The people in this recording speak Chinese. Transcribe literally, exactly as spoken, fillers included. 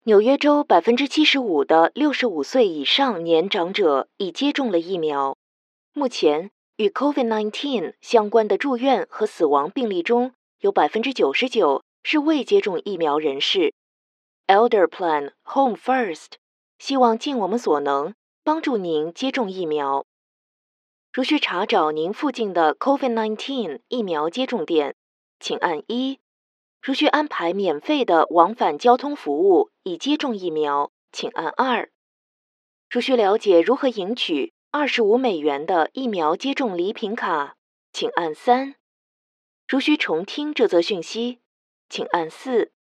纽约州百分之七十五的六十五岁以上年长者已接种了疫苗。目前，与 COVID 十九 相关的住院和死亡病例中，有百分之九十九是未接种疫苗人士。Elder Plan Home First 希望尽我们所能帮助您接种疫苗。如需查找您附近的 COVID 十九 疫苗接种点，请按一。如需安排免费的往返交通服务以接种疫苗，请按二。如需了解如何赢取二十五美元的疫苗接种礼品卡，请按三。如需重听这则讯息，请按四。